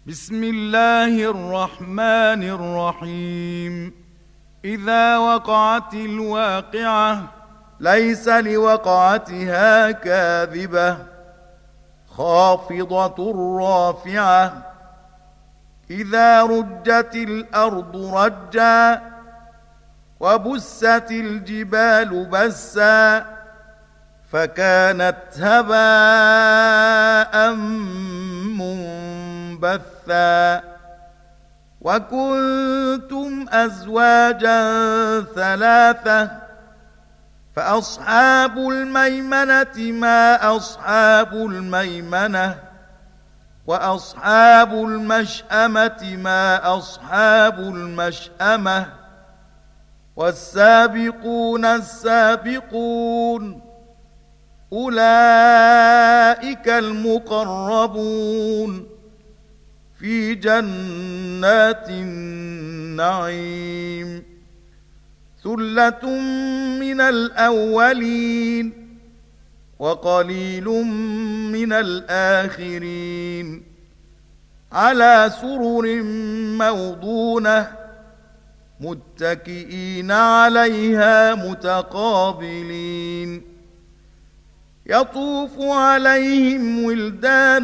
بسم الله الرحمن الرحيم. إذا وقعت الواقعة ليس لوقعتها كاذبة خافضة رافعة. إذا رجت الأرض رجا وبست الجبال بسا فكانت هباء منبثا. وكنتم أزواجا ثلاثة فأصحاب الميمنة ما أصحاب الميمنة وأصحاب المشأمة ما أصحاب المشأمة والسابقون السابقون أولئك المقربون في جنات النعيم. ثلة من الأولين وقليل من الآخرين على سرر موضونة متكئين عليها متقابلين. يطوف عليهم ولدان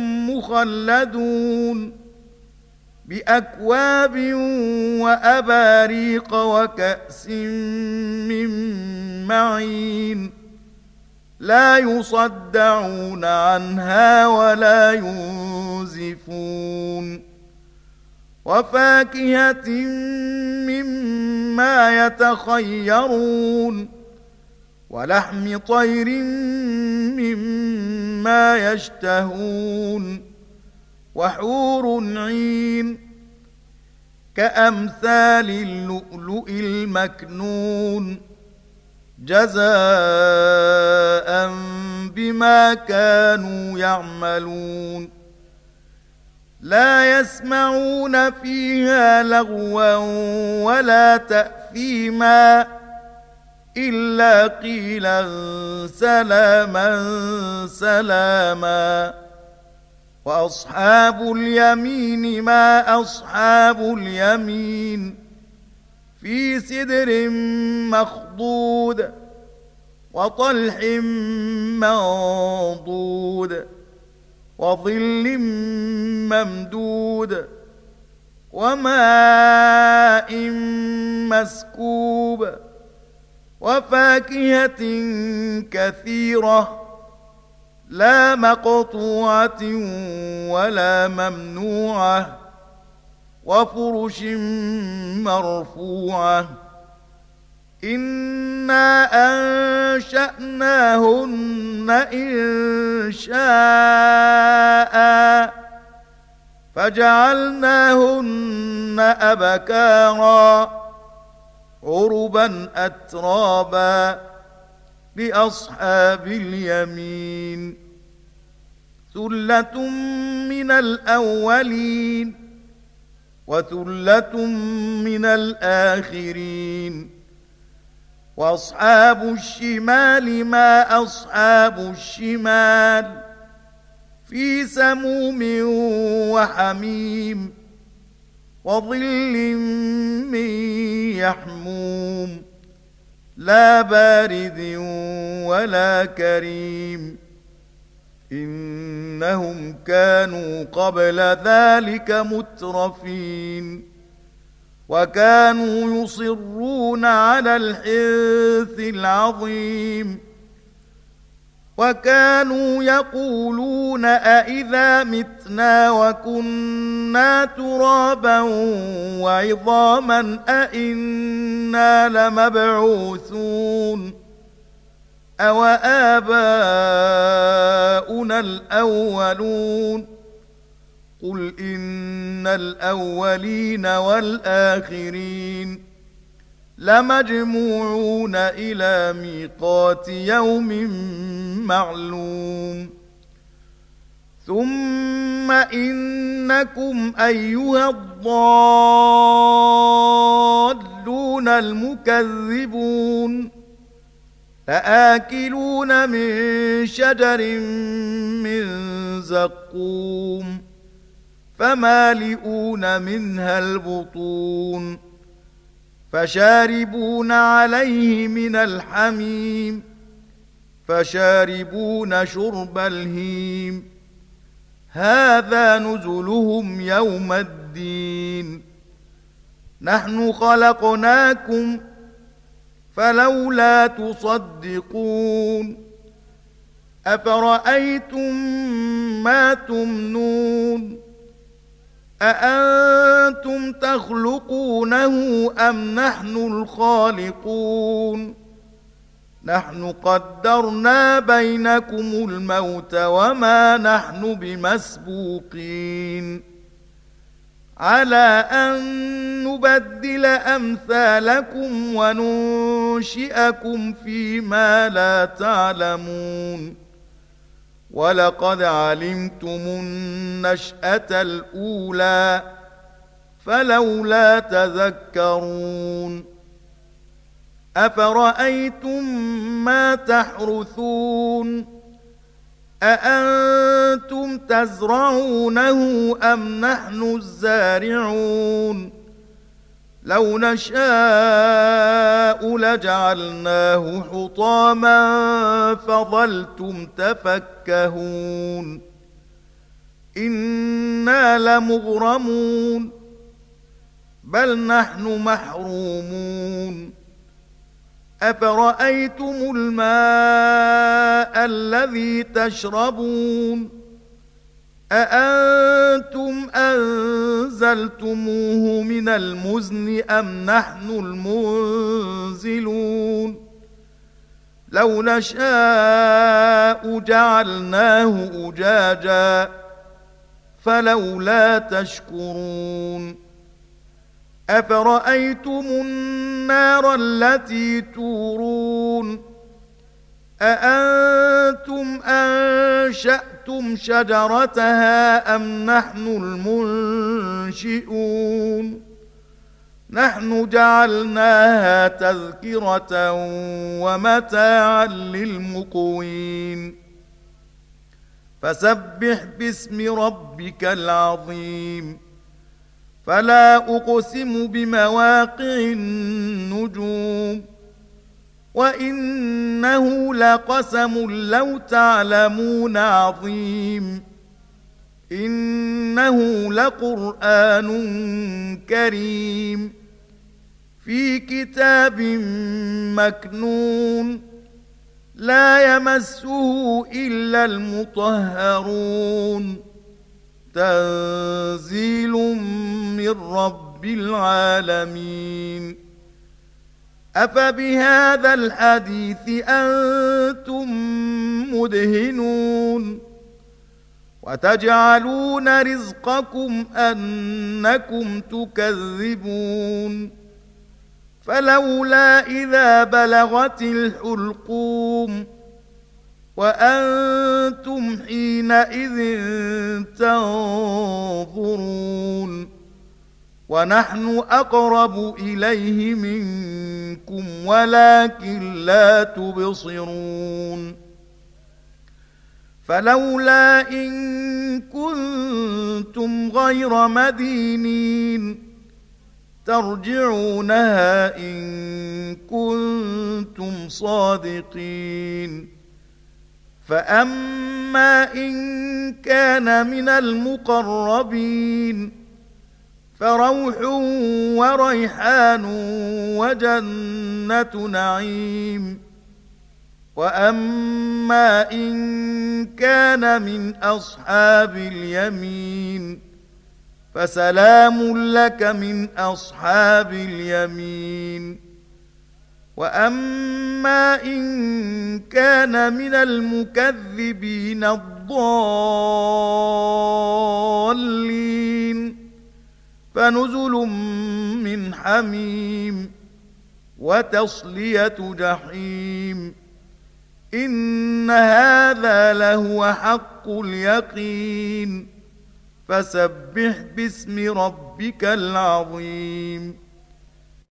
مخلدون بأكواب وأباريق وكأس من معين لا يصدعون عنها ولا ينزفون. وفاكهة مما يتخيرون ولحم طير مما يشتهون وحور عين كأمثال اللؤلؤ المكنون جزاء بما كانوا يعملون. لا يسمعون فيها لغوا ولا تأثيما إلا قيلا سلاما سلاما. وأصحاب اليمين ما أصحاب اليمين في سدر مخضود وطلح منضود وظل ممدود وماء مسكوب وفاكهة كثيرة لا مقطوعة ولا ممنوعة وفرش مرفوعة. إنا أنشأناهن إنشاء فجعلناهن أبكارا عربا أترابا لأصحاب اليمين. ثلة من الأولين وثلة من الآخرين. وأصحاب الشمال ما أصحاب الشمال في سموم وحميم وظل من يحموم لا بارد ولا كريم. إنهم كانوا قبل ذلك مترفين وكانوا يصرون على الحنث العظيم وكانوا يقولون أئذا متنا وكنا ترابا وعظاما أئنا لمبعوثون أو آباؤنا الأولون. قل إن الأولين والآخرين لمجموعون إلى ميقات يوم معلوم. ثم إنكم أيها الضالون المكذبون لآكلون من شجر من زقوم فمالئون منها البطون فشاربون عليه من الحميم فشاربون شرب الهيم هذا نزلهم يوم الدين نحن خلقناكم فلولا تصدقون أفرأيتم ما تمنون أأنتم تخلقونه أم نحن الخالقون نحن قدرنا بينكم الموت وما نحن بمسبوقين على أن نبدل أمثالكم وننشئكم فيما لا تعلمون ولقد علمتم النشأة الأولى فلولا تذكرون أفرأيتم ما تحرثون أأنتم تزرعونه أم نحن الزارعون لو نشاء لجعلناه حطاما فظلتم تفكهون إنا لمغرمون بل نحن محرومون أفرأيتم الماء الذي تشربون أأنتم أنزلتموه من المزن أم نحن المنزلون لو نشاء جعلناه أجاجا فلولا تشكرون أفرأيتم النار التي تورون أأنتم أنشأتم شجرتها أم نحن المنشئون نحن جعلناها تذكرة ومتاعا للمقوين فسبح باسم ربك العظيم فلا أقسم بمواقع النجوم وإنه لقسم لو تعلمون عظيم إنه لقرآن كريم في كتاب مكنون لا يمسه إلا المطهرون تنزيل من رب العالمين أفبهذا الحديث أنتم مدهنون وتجعلون رزقكم أنكم تكذبون فلولا إذا بلغت الحلقوم وأنتم حينئذ تنظرون ونحن أقرب إليه منكم ولكن لا تبصرون فلولا إن كنتم غير مدينين ترجعونها إن كنتم صادقين فأما إن كان من المقربين فروح وريحان وجنة نعيم وأما إن كان من أصحاب اليمين فسلام لك من أصحاب اليمين وأما إن كان من المكذبين الضالين فنزل من حميم وتصلية جحيم إن هذا لهو حق اليقين فسبح باسم ربك العظيم